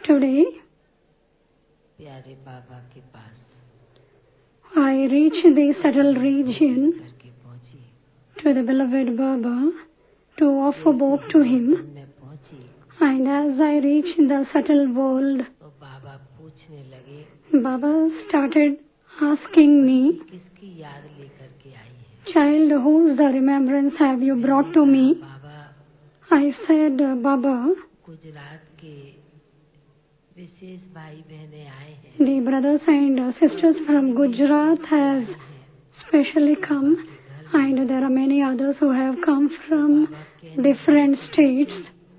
Today, प्यारे बाबा के पास I reach the subtle region करके पहुंची, to the beloved Baba to offer both to him. मैं पहुंची And as I reach the subtle world, तो बाबा पूछने लगे Baba started asking me, किसकी याद लेकर के आई है। "Child, whose the remembrance have you brought to me?" Baba I said, "Baba, Gujarat के विशेष भाई बहने आए हैं, the brothers and sisters from Gujarat has specially come, and there are many others who have come from different states."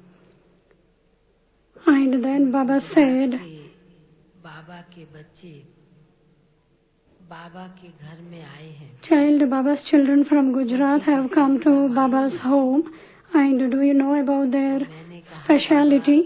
And then Baba said, बाबा के बच्चे बाबा के घर में आए हैं। "Child, Baba's children from Gujarat have come to Baba's home, and do you know about their मैंने कहा speciality?"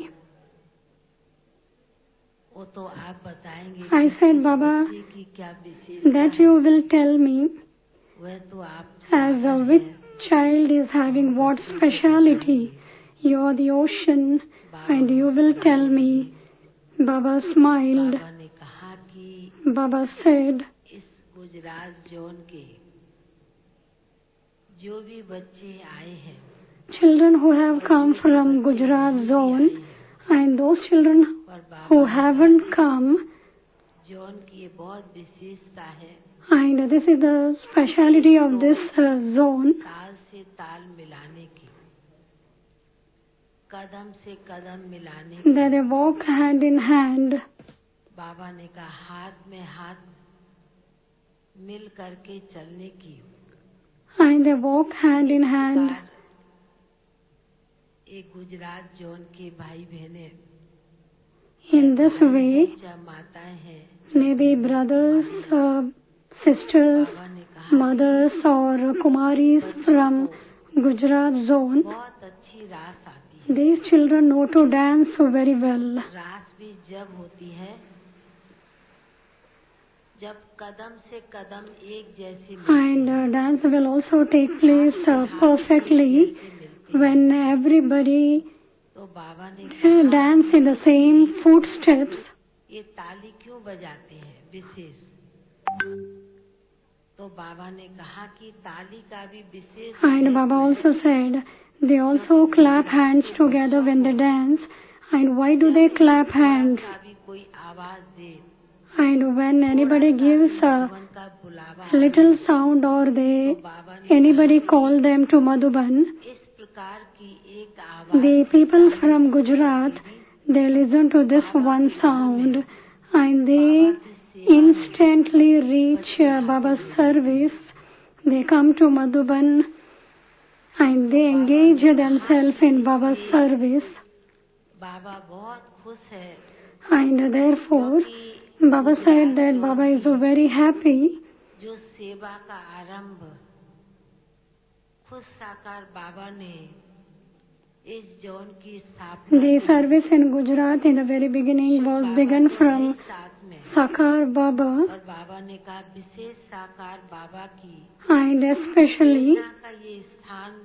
वो तो आप बताएंगे I कि said, इस "Baba, बच्चे की क्या विशेषता that है, you will tell me, वह तो आप as सागर which हैं। child is having what speciality. You are the ocean, and you will tell me." Baba smiled. बाबा ने कहा कि Baba said, इस गुजरात जोन के जो भी बच्चे आए हैं, "Children who have come from Gujarat zone, and those children और who Baba haven't come, zone की ये बहुत विशेषता है, and this is the speciality of this zone, ताल से ताल मिलाने की, कदम से कदम मिलाने की। that they walk hand in hand." बाबा ने कहा हाथ में हाथ मिल करके चलने की, And they walk hand in hand. एक गुजरात जोन के भाई बहने In this way, चाहे माताएं हैं, maybe brothers, sisters, बाबा ने कहा mothers or Kumaris from Gujarat zone, बहुत अच्छी रास आती है। these children know to dance very well. रास भी जब होती है जब कदम से कदम एक जैसे And dance will also take place perfectly when everybody तो बाबा ने कहा dance in the same footsteps. ये ताली क्यों बजाते हैं विशेष, तो बाबा ने कहा कि ताली का भी विशेष And Baba also said they also clap hands together when they dance. And why do they clap hands? का भी कोई आवाज दे, And when anybody gives a मन का बुलावा, little sound or anybody call them to Madhuban, इस प्रकार की एक आवाज the people from Gujarat, they listen to this one sound and they instantly reach Baba's service. They come to Madhuban and they engage themselves in Baba's service. बाबा बहुत खुश है And therefore, Baba said that Baba is very happy जो सेवा का आरंभ खुद साकार बाबा ने इस जोन की स्थापना the service in Gujarat in the very beginning was begun from साथ में, Sakar Baba, और बाबा ने कहा विशेष साकार बाबा की and especially प्रेरणा का ये स्थान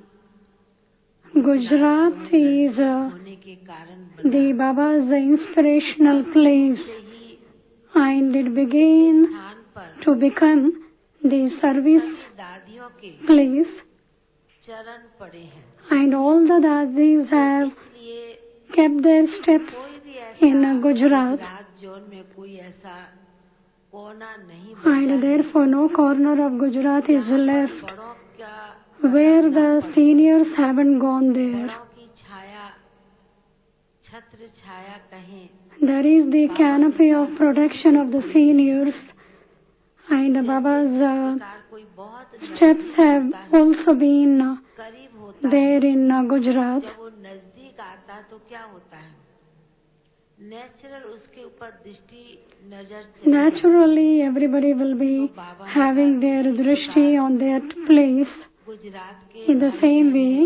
Gujarat is होने के कारण the Baba's inspirational place, से ही and it began स्थान पर to become the service दादियों के place, चरण पड़े हैं। and all the Dadis have इसलिए kept their steps कोई भी ऐसा in Gujarat, गुजरात जोन में कोई ऐसा कोना नहीं and therefore no corner of Gujarat is left बड़ों का where the seniors haven't gone there. बड़ों की छाया छत्र छाया कहें, There is the canopy of protection of the seniors, and Baba's car कोई बहुत steps have also been करीब होता है, there in Gujarat. जब वो नजदीक आता तो क्या होता है, नेचुरल उसके ऊपर दृष्टि नजर चली Naturally, everybody will be having their drishti on that place. Gujarat के In the same way,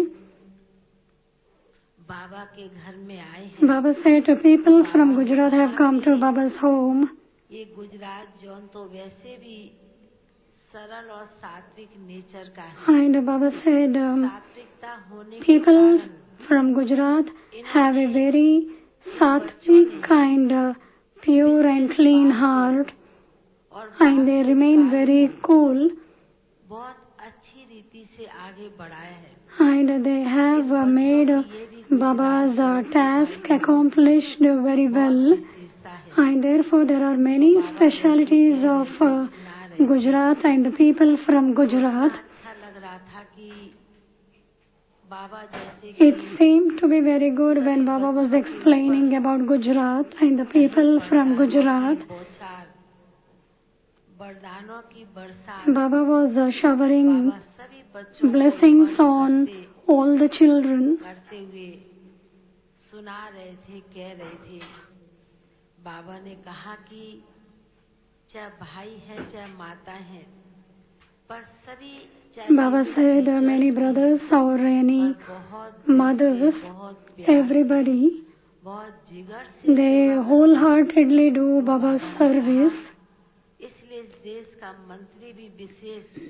बाबा के घर में आए हैं। Baba said people from Gujarat have come to Baba's home. ये गुजरात जोन तो वैसे भी सरल और सात्विक नेचर का है। And Baba said सात्विकता होने के people कारण from Gujarat have a very sattvic and pure and clean heart, और and they remain very cool, बहुत अच्छी रीति से आगे बढ़ाया है। and they have made Baba's task accomplished very well, विशेषता है। and therefore there are many specialities of Gujarat and the people from Gujarat. अच्छा लग रहा था कि बाबा जैसे It seemed to be very good when Baba was explaining about Gujarat and the people from Gujarat. बौछार, वरदानों की बरसात, Baba was showering बाबा सभी बच्चों को blessings on all the children. करते हुए सुना रहे थे, कह रहे थे। बाबा ने कहा कि चाहे भाई है चाहे माता है, पर सभी Baba said many brothers or any mothers, everybody, बहुत जिगर से they wholeheartedly do Baba's service. इसलिए इस देश का मंत्री भी विशेष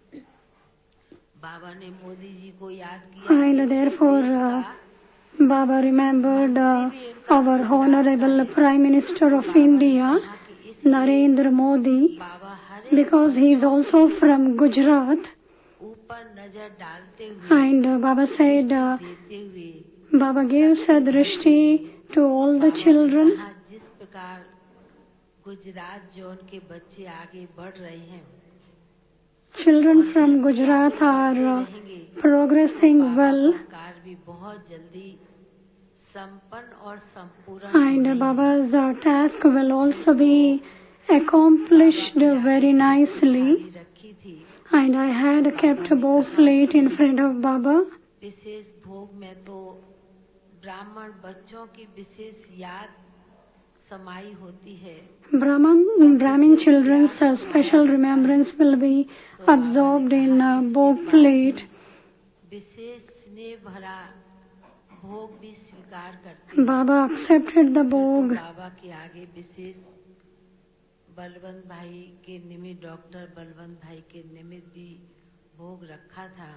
बाबा ने मोदी जी को याद किया। And therefore Baba remembered our Honorable Prime Minister of India, Narendra Modi, Baba her because he is also from Gujarat. ऊपर नजर डालते हुए And Baba said, देते हुए Baba gave Sadrashti to all the children. कहा, जिस प्रकार गुजरात जोन के बच्चे आगे बढ़ रहे हैं, Children from Gujarat are progressing well, कार्य भी बहुत जल्दी संपन्न और संपूर्ण and Baba's task will also be accomplished very nicely. रखी थी। And I had kept a bow plate in front of Baba. विशेष भोग में तो ब्राह्मण बच्चों की विशेष याद समाई होती है। Brahmin children's special remembrance will be absorbed in a bow plate. विशेष स्नेह भरा भोग भी स्वीकार करते। Baba accepted the bhog. बाबा के आगे विशेष बलवंत भाई के निमित्त, डॉक्टर बलवंत भाई के निमित्त भी भोग रखा था।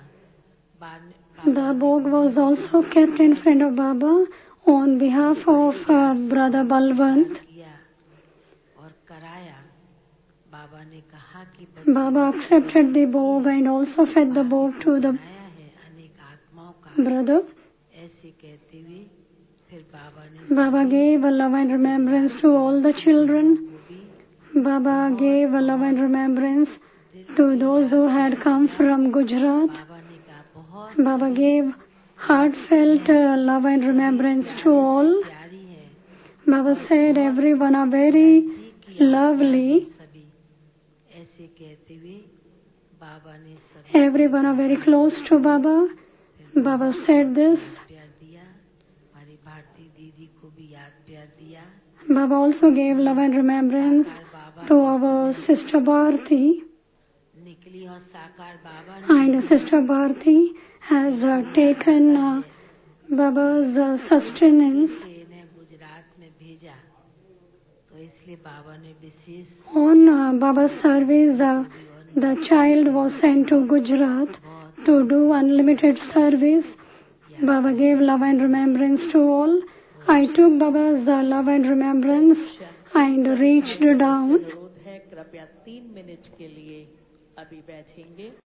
The bhog was also kept in front of Baba on behalf of Brother Balwant. किया और कराया। बाबा ने कहा कि Baba accepted the bhog and also fed the bhog to the बनाया है अनेक आत्माओं का, brother. ऐसे कहते हुए फिर बाबा ने Baba gave a love and remembrance to all the children. को भी Baba gave a love and remembrance to those who had come from Gujarat. बाबा ने कहा बहुत Baba gave heartfelt love and remembrance to all. प्यारी है। Baba said everyone are very lovely. सभी ऐसे कहते हुए बाबा ने सभी Everyone are very close to Baba. Baba said this. प्यार दिया। हमारी भारती दीदी को भी याद प्यार दिया। Baba also gave love and remembrance Baba to our sister Bharti. निकली और साकार बाबा ने And Sister Bharti has taken Baba's sustenance. इन्हें गुजरात में भेजा, तो इसलिए बाबा ने विशेष On Baba's service, the child was sent to Gujarat to do unlimited service. Baba gave love and remembrance to all. I took Baba's love and remembrance and reached down. अनुरोध है, कृपया 3 minute के लिए अभी बैठेंगे।